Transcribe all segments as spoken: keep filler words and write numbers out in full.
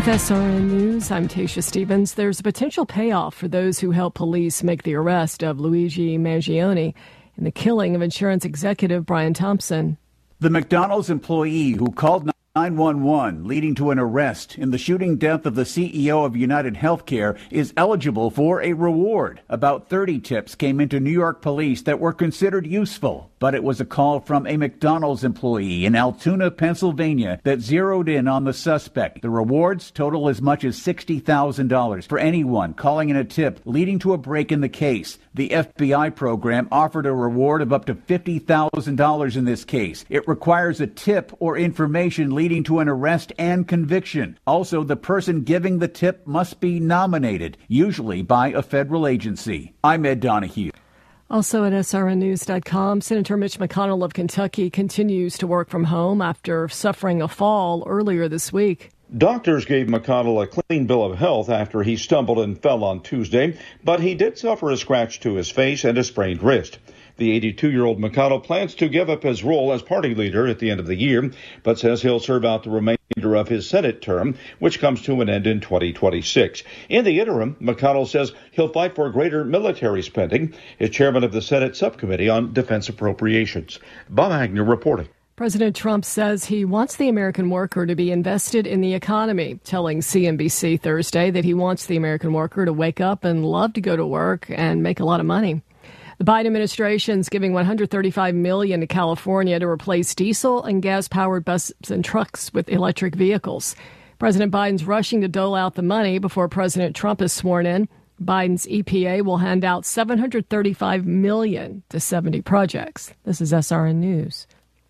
With S R N News, I'm Tasha Stevens. There's a potential payoff for those who helped police make the arrest of Luigi Mangione in the killing of insurance executive Brian Thompson. The McDonald's employee who called nine one one, leading to an arrest in the shooting death of the C E O of United Healthcare, is eligible for a reward. About thirty tips came into New York police that were considered useful, but it was a call from a McDonald's employee in Altoona, Pennsylvania, that zeroed in on the suspect. The rewards total as much as sixty thousand dollars for anyone calling in a tip leading to a break in the case. The F B I program offered a reward of up to fifty thousand dollars in this case. It requires a tip or information leading to an arrest and conviction. Also, the person giving the tip must be nominated, usually by a federal agency. I'm Ed Donahue. Also at S R N news dot com, Senator Mitch McConnell of Kentucky continues to work from home after suffering a fall earlier this week. Doctors gave McConnell a clean bill of health after he stumbled and fell on Tuesday, but he did suffer a scratch to his face and a sprained wrist. The eighty-two-year-old McConnell plans to give up his role as party leader at the end of the year, but says he'll serve out the remainder of his Senate term, which comes to an end in twenty twenty-six. In the interim, McConnell says he'll fight for greater military spending. As chairman of the Senate Subcommittee on Defense Appropriations. Bob Agnew reporting. President Trump says he wants the American worker to be invested in the economy, telling C N B C Thursday that he wants the American worker to wake up and love to go to work and make a lot of money. The Biden administration is giving one hundred thirty-five million dollars to California to replace diesel and gas-powered buses and trucks with electric vehicles. President Biden's rushing to dole out the money before President Trump is sworn in. Biden's E P A will hand out seven hundred thirty-five million dollars to seventy projects. This is S R N News.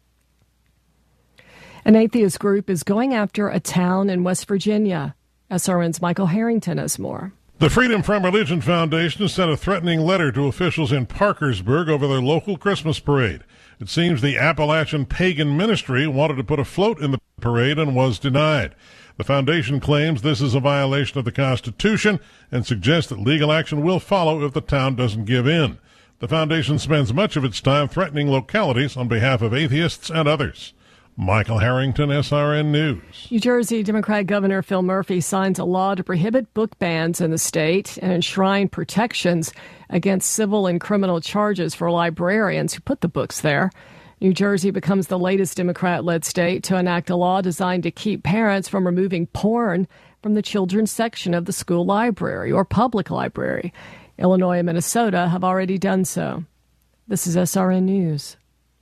An atheist group is going after a town in West Virginia. S R N's Michael Harrington has more. The Freedom from Religion Foundation sent a threatening letter to officials in Parkersburg over their local Christmas parade. It seems the Appalachian Pagan Ministry wanted to put a float in the parade and was denied. The foundation claims this is a violation of the Constitution and suggests that legal action will follow if the town doesn't give in. The foundation spends much of its time threatening localities on behalf of atheists and others. Michael Harrington, S R N News. New Jersey Democrat Governor Phil Murphy signs a law to prohibit book bans in the state and enshrine protections against civil and criminal charges for librarians who put the books there. New Jersey becomes the latest Democrat-led state to enact a law designed to keep parents from removing porn from the children's section of the school library or public library. Illinois and Minnesota have already done so. This is S R N News.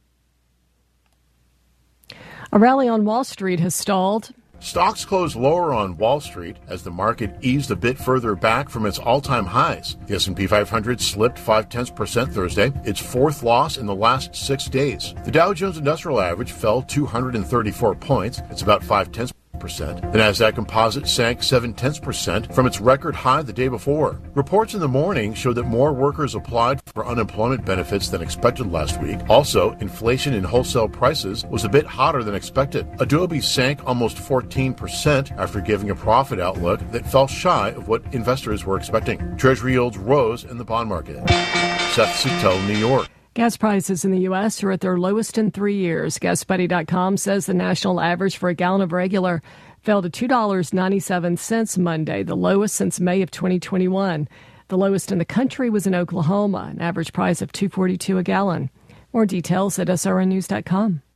A rally on Wall Street has stalled. Stocks closed lower on Wall Street as the market eased a bit further back from its all-time highs. The S and P five hundred slipped five-tenths percent Thursday, its fourth loss in the last six days. The Dow Jones Industrial Average fell two hundred thirty-four points. It's about five-tenths percent. The Nasdaq Composite sank seven-tenths percent from its record high the day before. Reports in the morning showed that more workers applied for unemployment benefits than expected last week. Also, inflation in wholesale prices was a bit hotter than expected. Adobe sank almost fourteen percent after giving a profit outlook that fell shy of what investors were expecting. Treasury yields rose in the bond market. Seth Suttel, New York. Gas prices in the U S are at their lowest in three years. Gas Buddy dot com says the national average for a gallon of regular fell to two dollars and ninety-seven cents Monday, the lowest since May of twenty twenty-one. The lowest in the country was in Oklahoma, an average price of two dollars and forty-two cents a gallon. More details at S R N news dot com.